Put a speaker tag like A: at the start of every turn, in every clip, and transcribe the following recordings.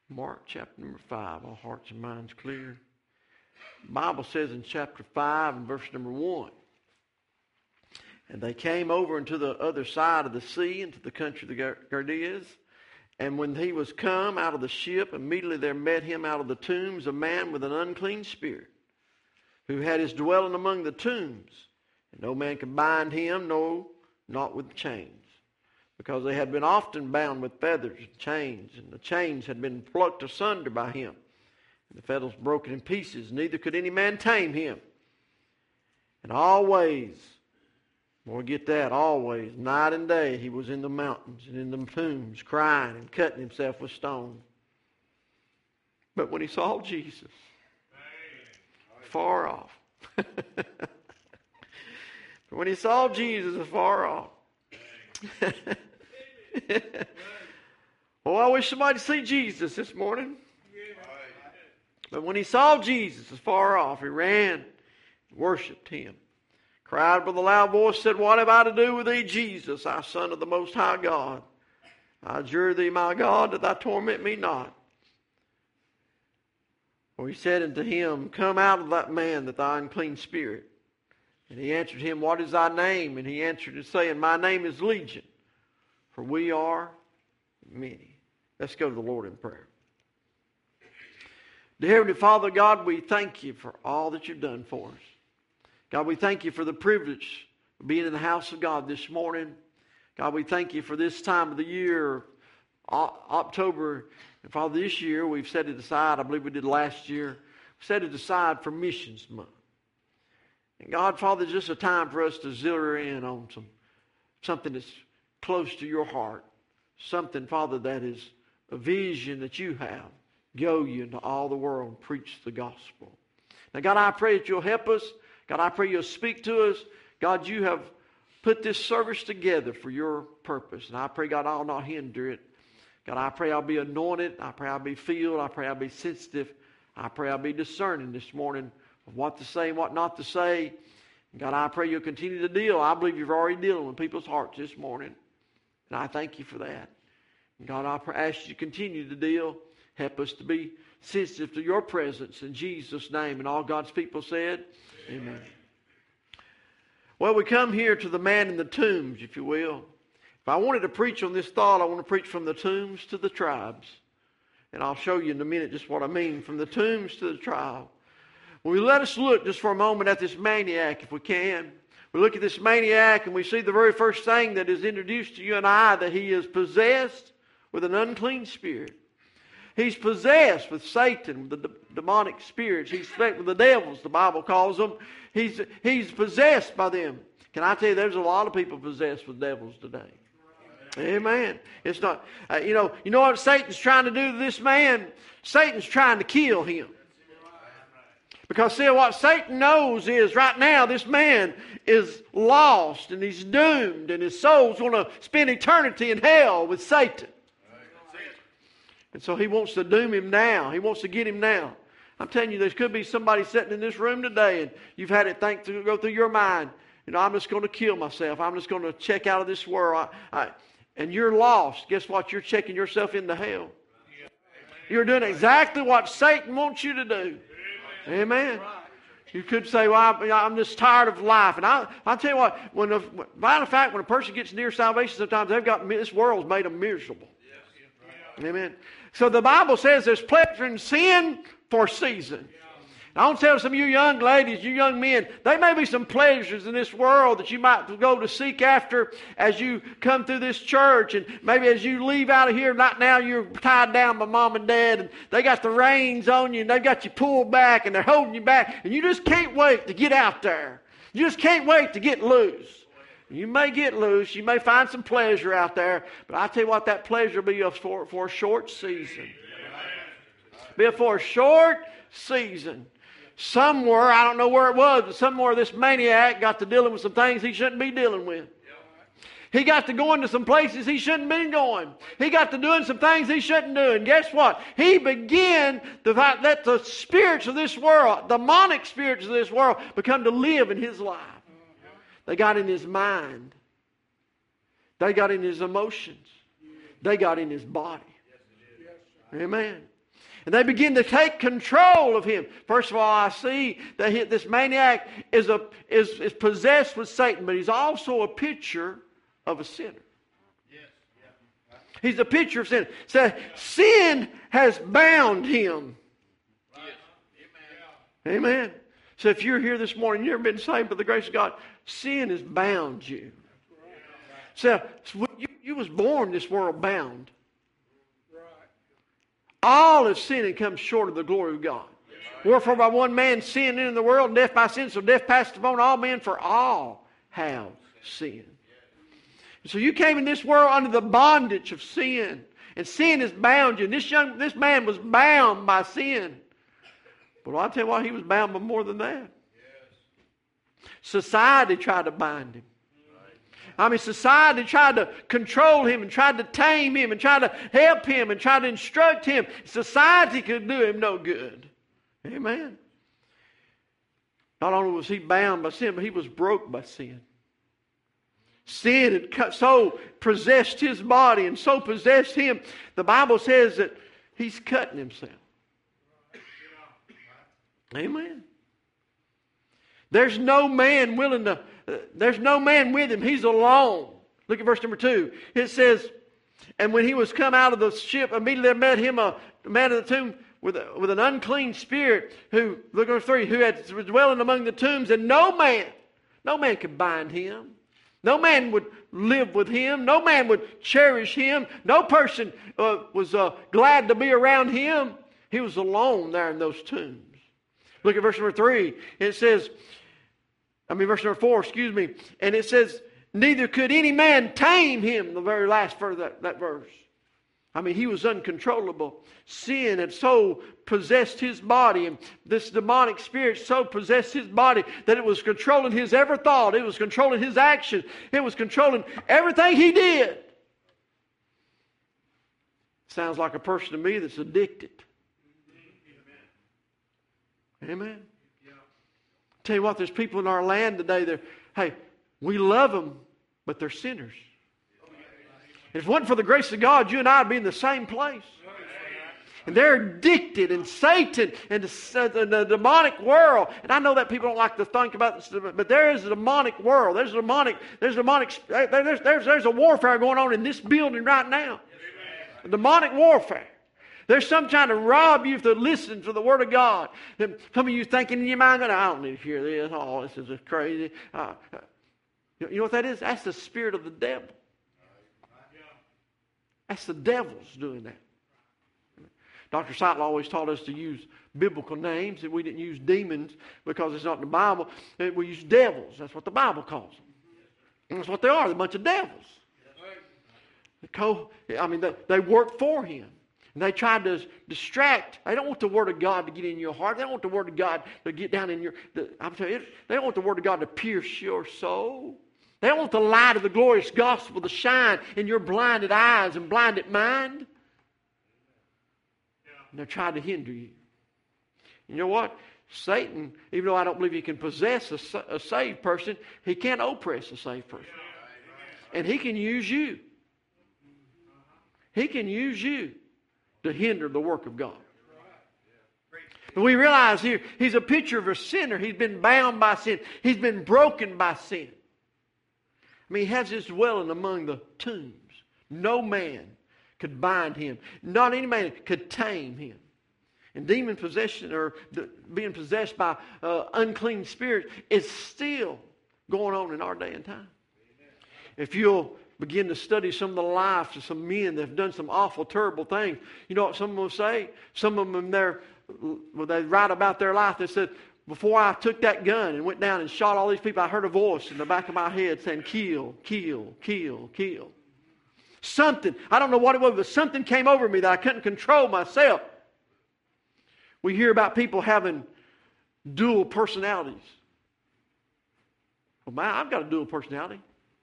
A: Mark chapter number 5, all hearts and minds clear. The Bible says in chapter 5 and verse number 1, and they came over into the other side of the sea, into the country of the Gadarenes. And when he was come out of the ship, immediately there met him out of the tombs a man with an unclean spirit, who had his dwelling among the tombs. And no man could bind him, no, not with chains, because they had been often bound with fetters and chains, and the chains had been plucked asunder by him, and the fetters broken in pieces. Neither could any man tame him. And always, boy, get that, always, night and day, he was in the mountains and in the tombs, crying and cutting himself with stones. But when he saw Jesus, far off, when he saw Jesus afar off, oh, I wish somebody could see Jesus this morning. But when he saw Jesus afar off, he ran and worshipped him. Cried with a loud voice, said, What have I to do with thee, Jesus, thou Son of the Most High God? I adjure thee, my God, that thou torment me not. For he said unto him, Come out of that man, that thou unclean spirit. And he answered him, What is thy name? And he answered and saying, My name is Legion, for we are many. Let's go to the Lord in prayer. Dear Heavenly Father, God, we thank you for all that you've done for us. God, we thank you for the privilege of being in the house of God this morning. God, we thank you for this time of the year, October. And Father, this year we've set it aside. I believe we did last year. We set it aside for Missions Month. And God, Father, it's just a time for us to zero in on something that's close to your heart. Something, Father, that is a vision that you have. Go ye into all the world and preach the gospel. Now, God, I pray that you'll help us. God, I pray you'll speak to us. God, you have put this service together for your purpose. And I pray, God, I'll not hinder it. God, I pray I'll be anointed. I pray I'll be filled. I pray I'll be sensitive. I pray I'll be discerning this morning of what to say and what not to say. God, I pray you'll continue to deal. I believe you're already dealing with people's hearts this morning. And I thank you for that. And God, I ask you to continue to deal. Help us to be sensitive to your presence in Jesus' name. And all God's people said, Amen. Well, we come here to the man in the tombs, if you will. If I wanted to preach on this thought, I want to preach from the tombs to the tribes. And I'll show you in a minute just what I mean, from the tombs to the tribe. Well, let us look just for a moment at this maniac, if we can. We look at this maniac and we see the very first thing that is introduced to you and I, that he is possessed with an unclean spirit. He's possessed with Satan, with the demonic spirits. He's with the devils, the Bible calls them. He's possessed by them. Can I tell you, there's a lot of people possessed with devils today. Amen. It's not, you know what Satan's trying to do to this man? Satan's trying to kill him. Because see, what Satan knows is right now this man is lost and he's doomed and his soul's going to spend eternity in hell with Satan. And so he wants to doom him now. He wants to get him now. I'm telling you, there could be somebody sitting in this room today and you've had it go through your mind. I'm just going to kill myself. I'm just going to check out of this world. And you're lost. Guess what? You're checking yourself into hell. You're doing exactly what Satan wants you to do. Amen. You could say, well, I'm just tired of life. And I'll tell you what, matter of fact, when a person gets near salvation, sometimes this world's made them miserable. Amen. So the Bible says there's pleasure in sin for a season. I want to tell some of you young ladies, you young men, there may be some pleasures in this world that you might go to seek after as you come through this church. And maybe as you leave out of here, not now you're tied down by mom and dad and they got the reins on you and they got you pulled back and they're holding you back. And you just can't wait to get out there. You just can't wait to get loose. You may get loose. You may find some pleasure out there. But I tell you what, that pleasure will be for a short season. Be for a short season. Somewhere, I don't know where it was, but somewhere this maniac got to dealing with some things he shouldn't be dealing with. He got to going to some places he shouldn't be going. He got to doing some things he shouldn't do. And guess what? He began to let the spirits of this world, demonic spirits of this world, become to live in his life. They got in his mind. They got in his emotions. They got in his body. Amen. And they begin to take control of him. First of all, I see that this maniac is possessed with Satan, but he's also a picture of a sinner. He's a picture of sin. So sin has bound him. Amen. So if you're here this morning, you've never been saved by the grace of God, sin has bound you. So you was born this world bound. All have sinned and come short of the glory of God. Wherefore by one man sin into the world, and death by sin, so death passed upon all men, for all have sinned. So you came in this world under the bondage of sin. And sin has bound you. And this man was bound by sin. But I'll tell you what, he was bound by more than that. Society tried to bind him. Society tried to control him and tried to tame him and tried to help him and tried to instruct him. Society could do him no good. Amen. Not only was he bound by sin, but he was broke by sin. Sin had so possessed his body and so possessed him. The Bible says that he's cutting himself. Amen. There's no man with him. He's alone. Look at verse number 2. It says, and when he was come out of the ship, immediately there met him a man in the tomb with an unclean spirit, who, look at verse 3, who was dwelling among the tombs, and no man could bind him. No man would live with him. No man would cherish him. No person was glad to be around him. He was alone there in those tombs. Look at verse number 3. It says, verse number 4, excuse me. And it says, neither could any man tame him, the very last verse of that verse. He was uncontrollable. Sin had so possessed his body, and this demonic spirit so possessed his body that it was controlling his every thought. It was controlling his actions. It was controlling everything he did. Sounds like a person to me that's addicted. Amen. Tell you what, there's people in our land today, we love them, but they're sinners. If it wasn't for the grace of God, you and I would be in the same place. And they're addicted, and Satan and the demonic world. And I know that people don't like to think about this, but there is a demonic world. There's a warfare going on in this building right now. A demonic warfare. There's some trying to rob you to listen to the Word of God. Some of you thinking in your mind, I don't need to hear this. Oh, this is crazy. You know what that is? That's the spirit of the devil. That's the devil's doing that. Dr. Seitler always taught us to use biblical names, and we didn't use demons because it's not in the Bible. We use devils. That's what the Bible calls them. And that's what they are. They're a bunch of devils. They work for him. And they try to distract. They don't want the Word of God to get in your heart. They don't want the Word of God to get down in I'm telling you, they don't want the Word of God to pierce your soul. They don't want the light of the glorious gospel to shine in your blinded eyes and blinded mind. And they're trying to hinder you. You know what? Satan, even though I don't believe he can possess a saved person, he can't oppress a saved person. And he can use you. He can use you to hinder the work of God. But we realize here, he's a picture of a sinner. He's been bound by sin. He's been broken by sin. He has his dwelling among the tombs. No man could bind him. Not any man could tame him. And demon possession, or being possessed by unclean spirits, is still going on in our day and time. If you'll begin to study some of the lives of some men that have done some awful, terrible things, you know what some of them will say? Some of them, when they write about their life, they said, before I took that gun and went down and shot all these people, I heard a voice in the back of my head saying, kill, kill, kill, kill. Something, I don't know what it was, but something came over me that I couldn't control myself. We hear about people having dual personalities. Well, man, I've got a dual personality.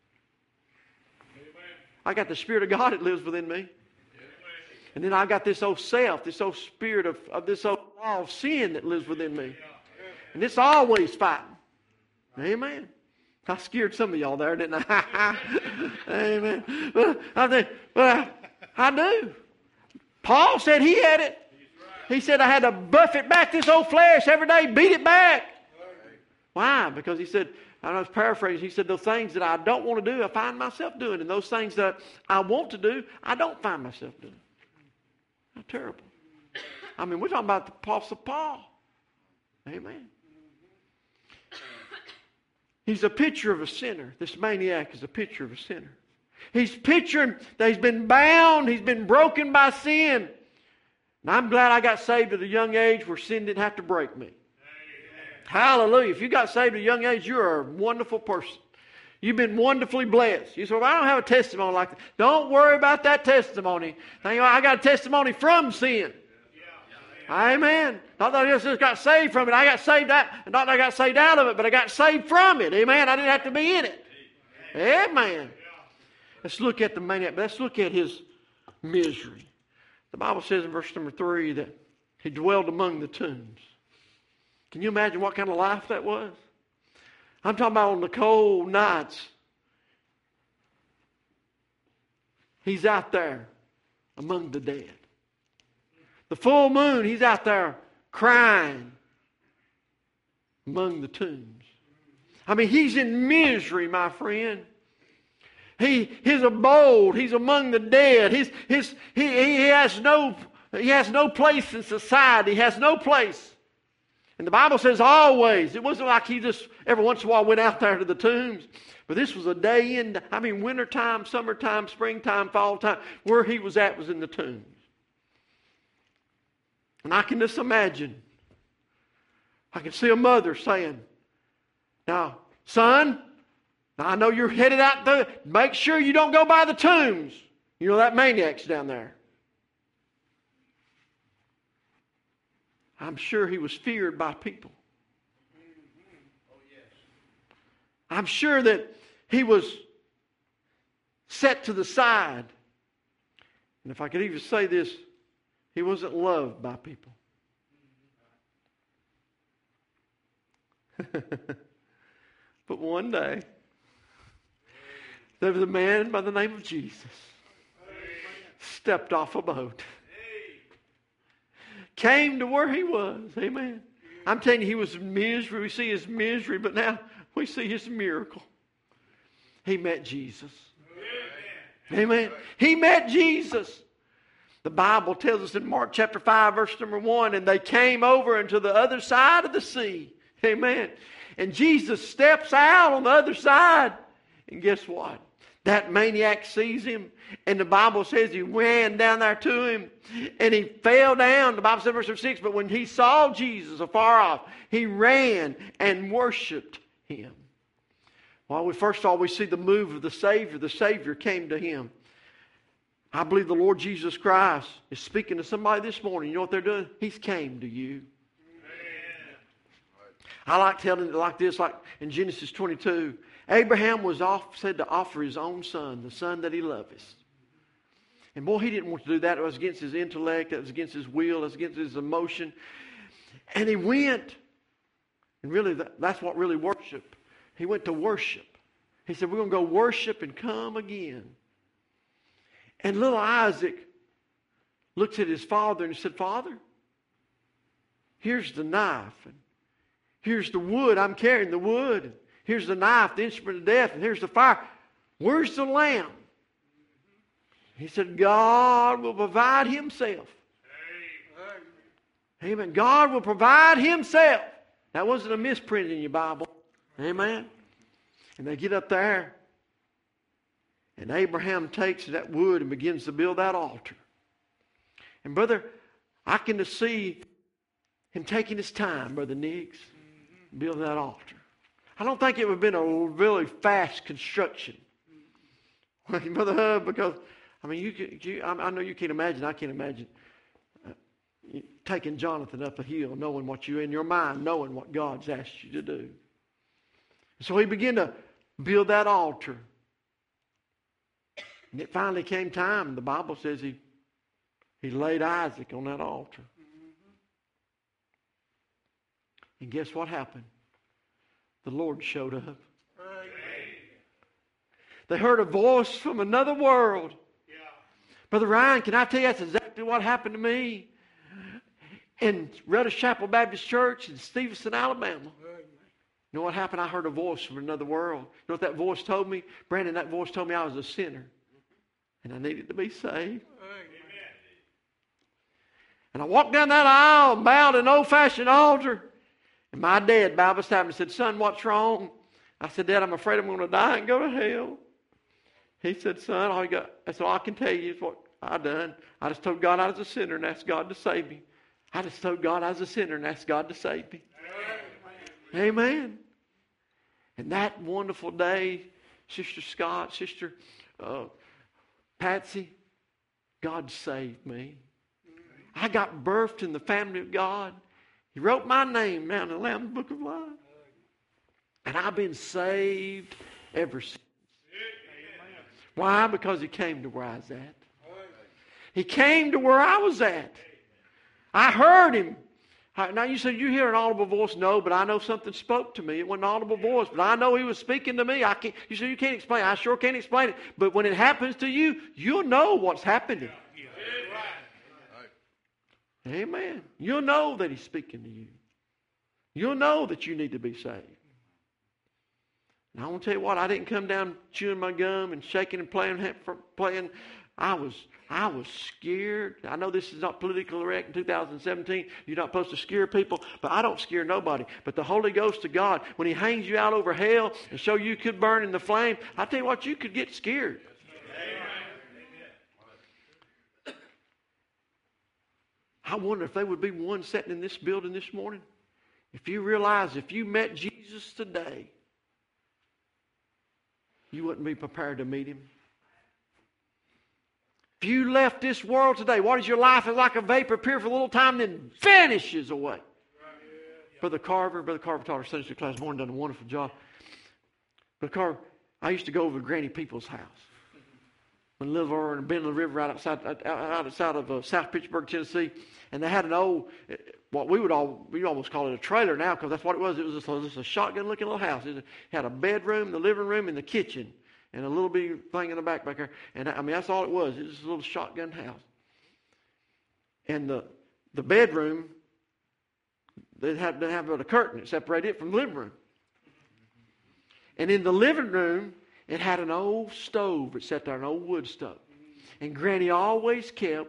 A: I got the Spirit of God that lives within me. And then I've got this old self, this old spirit of this old law of sin that lives within me. And it's always fighting. Amen. I scared some of y'all there, didn't I? Amen. But I do. Paul said he had it. He said, I had to buffet back this old flesh every day, beat it back. Why? Because he said, I was paraphrasing, he said, those things that I don't want to do, I find myself doing. And those things that I want to do, I don't find myself doing. How terrible. I mean, we're talking about the Apostle Paul. Amen. He's a picture of a sinner. This maniac is a picture of a sinner. He's picturing that he's been bound, he's been broken by sin. And I'm glad I got saved at a young age where sin didn't have to break me. Amen. Hallelujah. If you got saved at a young age, you're a wonderful person. You've been wonderfully blessed. You say, well, I don't have a testimony like that. Don't worry about that testimony. I got a testimony from sin. Amen. Not that I just got saved from it. I got saved out. Not that I got saved out of it, but I got saved from it. Amen. I didn't have to be in it. Amen. Let's look at the maniac. Let's look at his misery. The Bible says in verse number 3 that he dwelled among the tombs. Can you imagine what kind of life that was? I'm talking about on the cold nights. He's out there among the dead. The full moon, he's out there crying among the tombs. I mean, he's in misery, my friend. His abode, he's among the dead. He has no place in society. He has no place. And the Bible says always. It wasn't like he just every once in a while went out there to the tombs. But this was a day in, wintertime, summertime, springtime, fall time. Where he was at was in the tombs. And I can just imagine. I can see a mother saying, now, son, I know you're headed out there. Make sure you don't go by the tombs. You know that maniac's down there. I'm sure he was feared by people. I'm sure that he was set to the side. And if I could even say this, he wasn't loved by people. But one day, there was a man by the name of Jesus. Stepped off a boat. Came to where he was. Amen. I'm telling you, he was in misery. We see his misery, but now we see his miracle. He met Jesus. Amen. He met Jesus. The Bible tells us in Mark chapter 5, verse number 1, and they came over into the other side of the sea. Amen. And Jesus steps out on the other side. And guess what? That maniac sees him. And the Bible says he ran down there to him. And he fell down. The Bible says in verse 6, but when he saw Jesus afar off, he ran and worshiped him. Well, first of all, we see the move of the Savior. The Savior came to him. I believe the Lord Jesus Christ is speaking to somebody this morning. You know what they're doing? He's came to you. Amen. I like telling it like this, like in Genesis 22. Abraham was said to offer his own son, the son that he loveth. And boy, he didn't want to do that. It was against his intellect. It was against his will. It was against his emotion. And he went. And really, that's what really worship. He went to worship. He said, we're going to go worship and come again. And little Isaac looks at his father and he said, Father, here's the knife. And here's the wood. I'm carrying the wood. And here's the knife, the instrument of death. And here's the fire. Where's the lamb? He said, God will provide himself. Amen. God will provide himself. That wasn't a misprint in your Bible. Amen. And they get up there. And Abraham takes that wood and begins to build that altar. And brother, I can just see him taking his time, Brother Niggs, building that altar. I don't think it would have been a really fast construction. Brother Hub, because, I mean, I know you can't imagine, I can't imagine taking Jonathan up a hill, knowing what you in your mind, knowing what God's asked you to do. So he began to build that altar. And it finally came time. The Bible says he laid Isaac on that altar. And guess what happened? The Lord showed up. They heard a voice from another world. Brother Ryan, can I tell you that's exactly what happened to me? in Rudder Chapel Baptist Church in Stevenson, Alabama. You know what happened? I heard a voice from another world. You know what that voice told me? Brandon, that voice told me I was a sinner. And I needed to be saved. And I walked down that aisle and bowed at an old-fashioned altar. And my dad bowed beside me and said, son, what's wrong? I said, Dad, I'm afraid I'm going to die and go to hell. He said, son, that's all I can tell you is what I done. I just told God I was a sinner and asked God to save me. I just told God I was a sinner and asked God to save me. Amen. And that wonderful day, Sister Scott, Sister Patsy, God saved me. I got birthed in the family of God. He wrote my name down in the Lamb's Book of Life. And I've been saved ever since. Why? Because He came to where I was at. He came to where I was at. I heard Him. Now you say, you hear an audible voice? No, but I know something spoke to me. It wasn't an audible voice, but I know He was speaking to me. You say, you can't explain it. I sure can't explain it. But when it happens to you, you'll know what's happening. Amen. You'll know that He's speaking to you. You'll know that you need to be saved. And I want to tell you what, I didn't come down chewing my gum and shaking and playing. I was scared. I know this is not politically correct in 2017. You're not supposed to scare people, but I don't scare nobody. But the Holy Ghost of God, when He hangs you out over hell and show you could burn in the flame, I tell you what, you could get scared. I wonder if there would be one sitting in this building this morning. If you realize if you met Jesus today, you wouldn't be prepared to meet Him. If you left this world today, what is your life? Is like a vapor, appear for a little time, then vanishes away. Brother Carver taught our Sunday school class this morning, done a wonderful job. Brother Carver, I used to go over to Granny People's house. When I lived over in Bentley River right outside of South Pittsburgh, Tennessee. And they had an old, what we almost call it a trailer now, because that's what it was. It was just a shotgun-looking little house. It had a bedroom, the living room, and the kitchen. And a little bitty thing in the back there. And I mean, that's all it was. It was a little shotgun house. And the bedroom, they had to have a curtain that separated it from the living room. And in the living room, it had an old stove that sat there, an old wood stove. And Granny always kept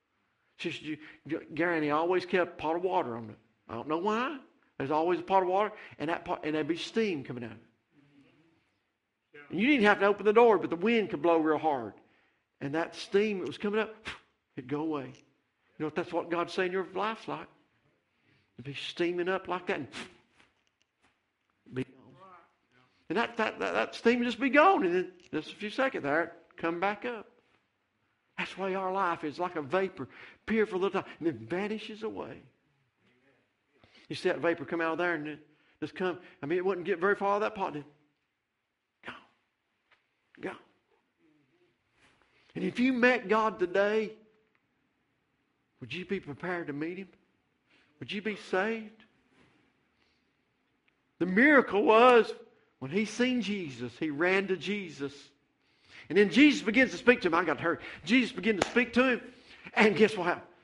A: a pot of water on it. I don't know why. There's always a pot of water, and there'd be steam coming out of it. And you didn't have to open the door, but the wind could blow real hard. And that steam that was coming up, it'd go away. You know, that's what God's saying your life's like. It'd be steaming up like that and be gone. And that steam would just be gone. And then just a few seconds there, it'd come back up. That's the way our life is, like a vapor. Appear for a little time and then vanishes away. You see that vapor come out of there and it just come. I mean, it wouldn't get very far out of that pot. Then go. And if you met God today, would you be prepared to meet Him? Would you be saved? The miracle was when he seen Jesus, he ran to Jesus. And then Jesus begins to speak to him. I got to hurry. Jesus began to speak to him. And guess what happened?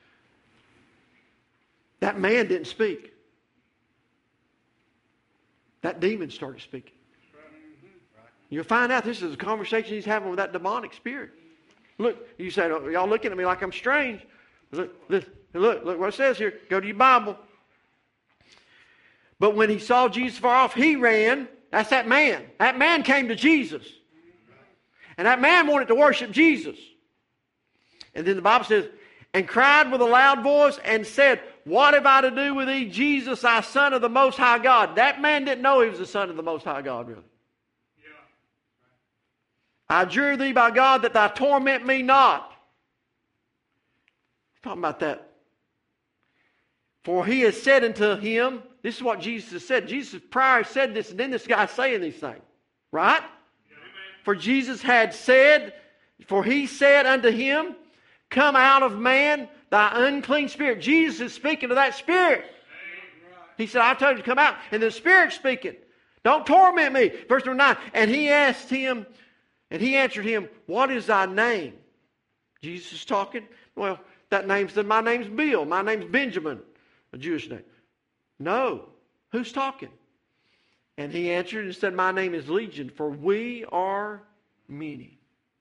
A: That man didn't speak. That demon started speaking. You'll find out this is a conversation he's having with that demonic spirit. Look, you say, oh, y'all looking at me like I'm strange. Look what it says here. Go to your Bible. But when he saw Jesus far off, he ran. That's that man. That man came to Jesus. And that man wanted to worship Jesus. And then the Bible says, and cried with a loud voice and said, what have I to do with thee, Jesus, thy Son of the Most High God? That man didn't know he was the Son of the Most High God, really. I adjure thee by God that thou torment me not. Talking about that. For he has said unto him, this is what Jesus has said. Jesus prior said this, and then this guy's saying these things. Right? Yeah. For Jesus had said, for he said unto him, come out of man, thy unclean spirit. Jesus is speaking to that spirit. He said, I told you to come out. And the Spirit's speaking. Don't torment me. Verse number 9. And he asked him, and he answered him, what is thy name? Jesus is talking. Well, my name's Bill. My name's Benjamin. a Jewish name? No. Who's talking? And he answered and said, my name is Legion, for we are many.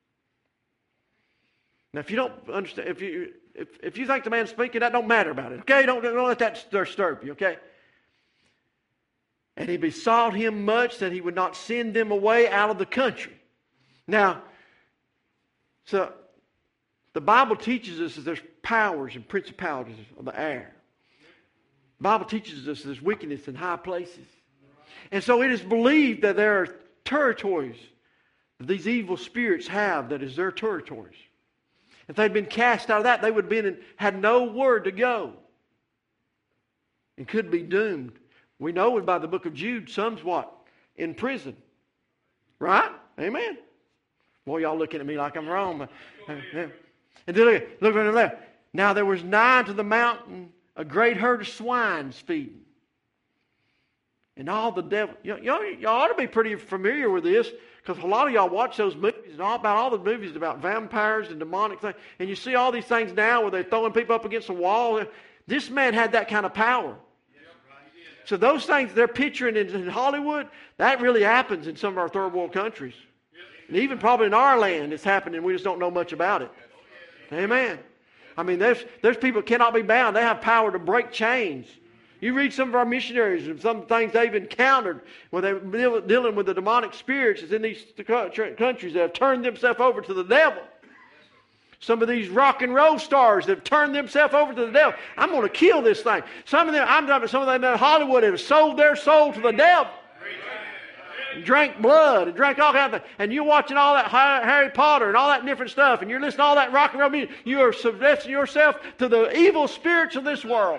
A: Now, if you don't understand, if you think the man's speaking, that don't matter about it. Okay, don't let that disturb you. Okay. And he besought him much that he would not send them away out of the country. Now, so the Bible teaches us that there's powers and principalities of the air. The Bible teaches us there's wickedness in high places. And so it is believed that there are territories that these evil spirits have that is their territories. If they'd been cast out of that, they would have been had nowhere to go and could be doomed. We know by the book of Jude, some's what? In prison. Right? Amen. Boy, y'all looking at me like I'm wrong. And then look on the left. Now there was nigh to the mountain a great herd of swines feeding. And all the devil. Y'all ought to be pretty familiar with this, because a lot of y'all watch those movies and all the movies about vampires and demonic things. And you see all these things now where they're throwing people up against the wall. This man had that kind of power. So those things they're picturing in Hollywood, that really happens in some of our third world countries. And even probably in our land it's happening. We just don't know much about it. Amen. I mean, there's people that cannot be bound. They have power to break chains. You read some of our missionaries and some things they've encountered when they're dealing with the demonic spirits in these countries that have turned themselves over to the devil. Some of these rock and roll stars that have turned themselves over to the devil. I'm going to kill this thing. Some of them in Hollywood have sold their soul to the devil. And drank blood and drank all kinds of things. And you're watching all that Harry Potter and all that different stuff, and you're listening to all that rock and roll music. You are subjecting yourself to the evil spirits of this world.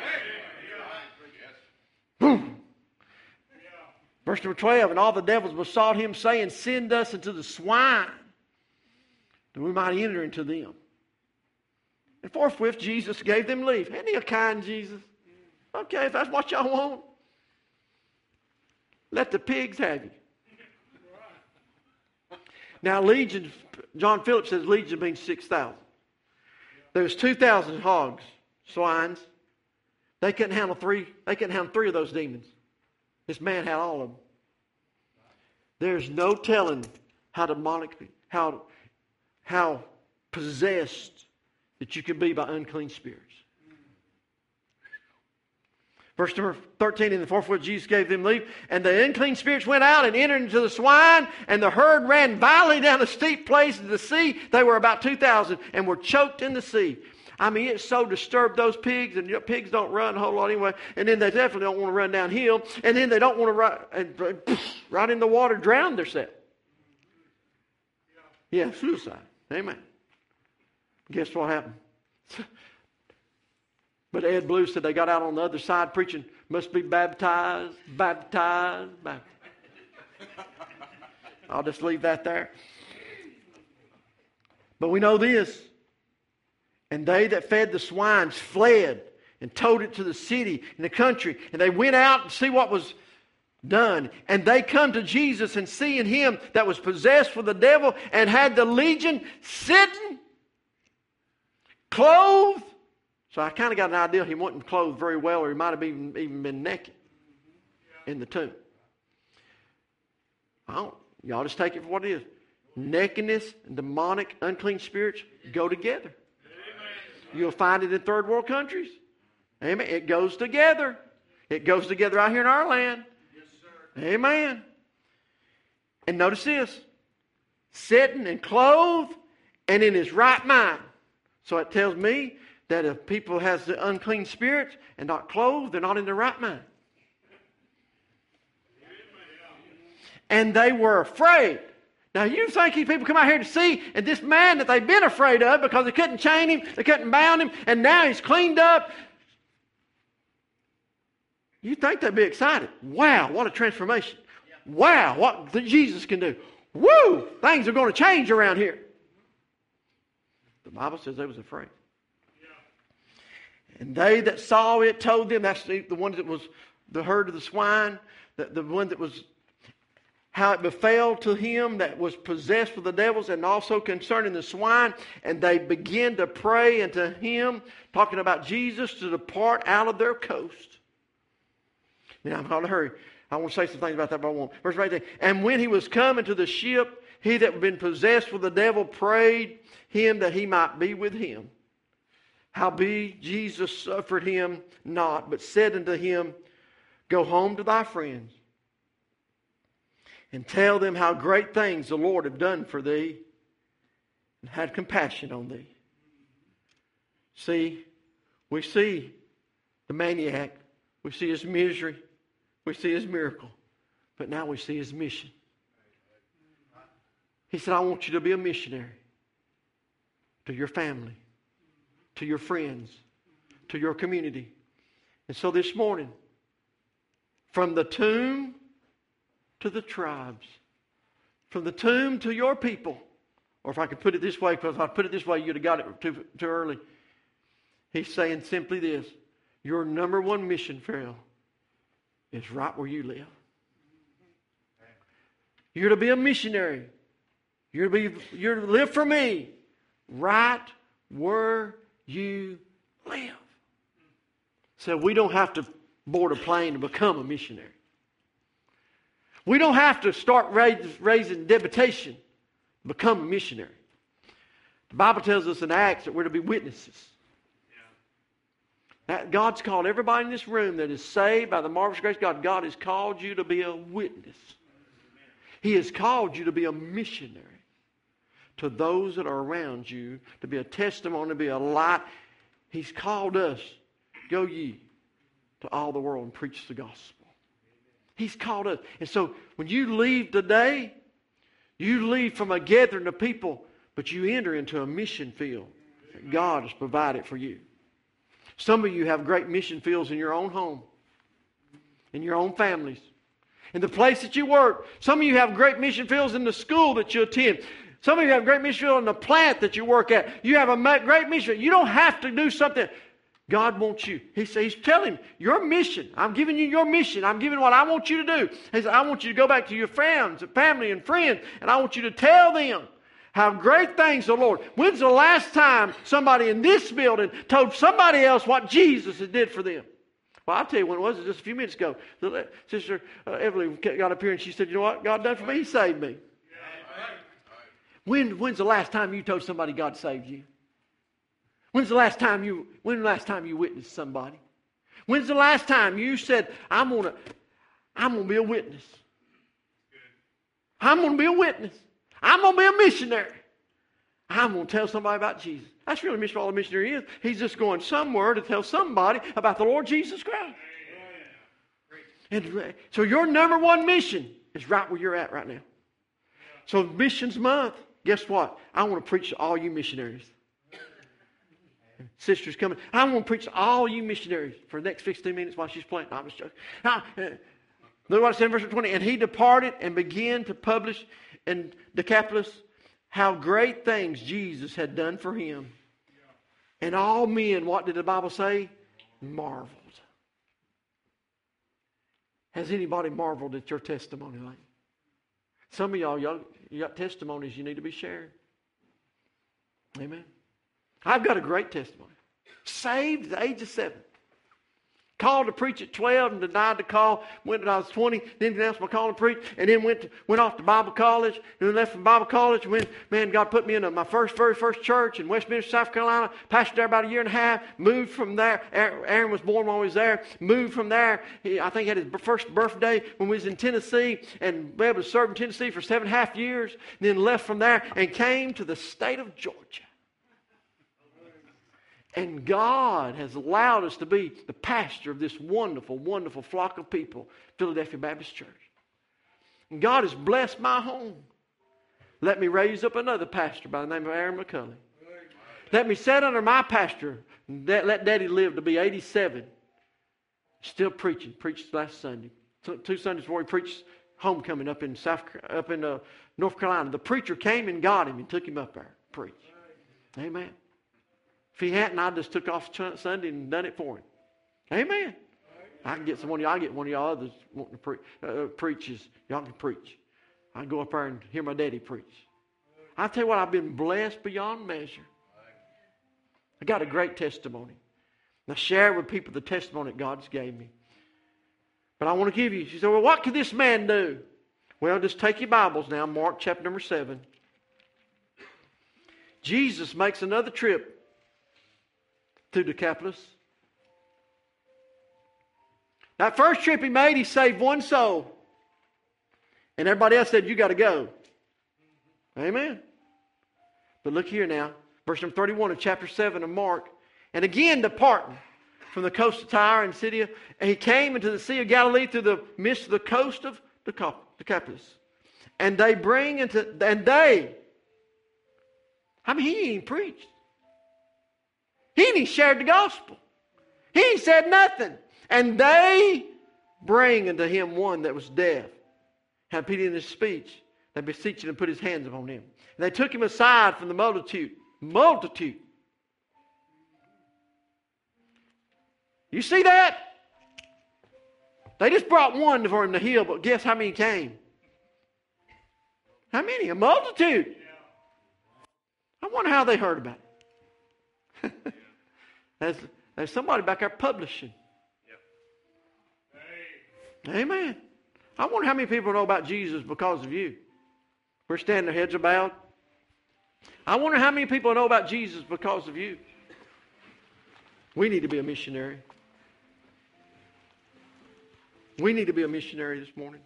A: Boom. Verse number 12, and all the devils besought him, saying, send us into the swine, that we might enter into them. And forthwith Jesus gave them leave. Isn't he a kind Jesus? Okay, if that's what y'all want, let the pigs have you. Now, legion, John Phillips says legion means 6,000. There's 2,000 hogs, swines. They couldn't handle three of those demons. This man had all of them. There's no telling how demonic, how possessed that you can be by unclean spirits. Verse number 13, in the forthwith Jesus gave them leave, and the unclean spirits went out and entered into the swine, and the herd ran violently down a steep place into the sea. They were about 2,000 and were choked in the sea. I mean, it so disturbed those pigs, and pigs don't run a whole lot anyway, and then they definitely don't want to run downhill, and then they don't want to run right in the water, drown themselves. Yeah, suicide. Amen. Guess what happened? But Ed Blue said they got out on the other side preaching, must be baptized, baptized, baptized. I'll just leave that there. But we know this. And they that fed the swines fled and told it to the city and the country. And they went out to see what was done. And they come to Jesus, and seeing him that was possessed with the devil and had the legion sitting, clothed. So I kind of got an idea he wasn't clothed very well, or he might have even been naked in the tomb. Y'all just take it for what it is. Nakedness and demonic, unclean spirits go together. You'll find it in third world countries. Amen. It goes together. It goes together out here in our land. Yes, sir. Amen. And notice this. Sitting and clothed and in his right mind. So it tells me that if people has the unclean spirits and not clothed, they're not in their right mind. And they were afraid. Now, you think these people come out here to see, and this man that they've been afraid of because they couldn't chain him, they couldn't bound him, and now he's cleaned up. You think they'd be excited. Wow, what a transformation. Wow, what Jesus can do. Woo, things are going to change around here. The Bible says they was afraid. And they that saw it told them, that's the one that was the herd of the swine, the one that was how it befell to him that was possessed with the devils, and also concerning the swine. And they began to pray unto him, talking about Jesus, to depart out of their coast. Now, I'm going to hurry. I want to say some things about that, but I won't. Verse 18. And when he was come into the ship, he that had been possessed with the devil prayed him that he might be with him. Howbeit Jesus suffered him not, but said unto him, Go home to thy friends, and tell them how great things the Lord have done for thee, and had compassion on thee. See, we see the maniac. We see his misery. We see his miracle. But now we see his mission. He said, I want you to be a missionary to your family, to your friends, to your community. And so this morning, from the tomb to the tribes, from the tomb to your people, or if I could put it this way, because if I put it this way, you'd have got it too early. He's saying simply this: your number one mission field is right where you live. You're to be a missionary. You're to live for me right where you live. So we don't have to board a plane to become a missionary. We don't have to start raising deputation to become a missionary. The Bible tells us in Acts that we're to be witnesses. That God's called everybody in this room that is saved by the marvelous grace of God. God has called you to be a witness. He has called you to be a missionary to those that are around you, to be a testimony, to be a light. He's called us, go ye to all the world and preach the gospel. He's called us. And so when you leave today, you leave from a gathering of people, but you enter into a mission field that God has provided for you. Some of you have great mission fields in your own home, in your own families, in the place that you work. Some of you have great mission fields in the school that you attend. Some of you have great mission fields in the plant that you work at. You have a great mission. You don't have to do something. God wants you. He's telling your mission. I'm giving you your mission. I'm giving what I want you to do. He said, I want you to go back to your friends, family, and friends, and I want you to tell them how great things the Lord. When's the last time somebody in this building told somebody else what Jesus did for them? Well, I'll tell you when it was. Just a few minutes ago. Sister Evelyn got up here and she said, you know what God done for me? He saved me. When's the last time you told somebody God saved you? When's the last time you witnessed somebody? When's the last time you said, I'm gonna be a witness? I'm gonna be a witness. I'm going to be a missionary. I'm going to tell somebody about Jesus. That's really mission all a missionary is. He's just going somewhere to tell somebody about the Lord Jesus Christ. And so your number one mission is right where you're at right now. So Missions Month, guess what? I want to preach to all you missionaries. Sister's coming. I want to preach to all you missionaries for the next 15 minutes while she's playing. No, I'm just joking. Look what it said in verse 20. And he departed and began to publish in Decapolis how great things Jesus had done for him. And all men, what did the Bible say? Marveled. Has anybody marveled at your testimony lately? Some of y'all, you got testimonies you need to be sharing. Amen. I've got a great testimony. Saved at the age of 7. Called to preach at 12 and denied the call. Went when I was 20, then announced my call to preach, and then went off to Bible college. And then left from Bible college. Man, God put me in my very first church in Westminster, South Carolina. Pastored there about a year and a half. Moved from there. Aaron was born when I was there. Moved from there. I think he had his first birthday when we was in Tennessee, and we was serving in Tennessee for 7.5 years. And then left from there and came to the state of Georgia. And God has allowed us to be the pastor of this wonderful, wonderful flock of people, Philadelphia Baptist Church. And God has blessed my home. Let me raise up another pastor by the name of Aaron McCulley. Let me sit under my pastor. Let Daddy live to be 87. Still preaching. Preached last Sunday. 2 Sundays before he preached homecoming up in North Carolina. The preacher came and got him and took him up there to preach. Amen. If he hadn't, I just took off Sunday and done it for him. Amen. I can get one of y'all others wanting to preach. Y'all can preach. I go up there and hear my daddy preach. I tell you what, I've been blessed beyond measure. I got a great testimony. And I share with people the testimony that God's gave me. But I want to give you, she said, well, what could this man do? Well, just take your Bibles now, Mark chapter number 7. Jesus makes another trip to Decapolis. That first trip he made, he saved one soul. And everybody else said, you got to go. Amen. But look here now. Verse number 31 of chapter 7 of Mark. And again departing from the coast of Tyre and Sidon, and he came into the Sea of Galilee through the midst of the coast of Decapolis. And they I mean, he ain't preached. He ain't shared the gospel. He ain't said nothing. And they bring unto him one that was deaf, had pity in his speech. They beseeched him and put his hands upon him. And they took him aside from the multitude. Multitude. You see that? They just brought one for him to heal, but guess how many came? How many? A multitude. I wonder how they heard about it. There's somebody back there publishing. Amen. I wonder how many people know about Jesus because of you. We're standing, their heads are bowed. I wonder how many people know about Jesus because of you. We need to be a missionary. We need to be a missionary this morning.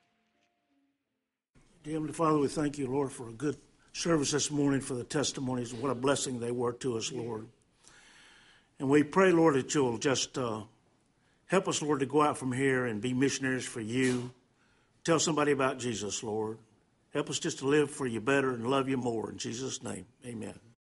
B: Dear Heavenly Father, we thank you, Lord, for a good service this morning, for the testimonies. What a blessing they were to us, Lord. And we pray, Lord, that you'll just help us, Lord, to go out from here and be missionaries for you. Tell somebody about Jesus, Lord. Help us just to live for you better and love you more. In Jesus' name, amen.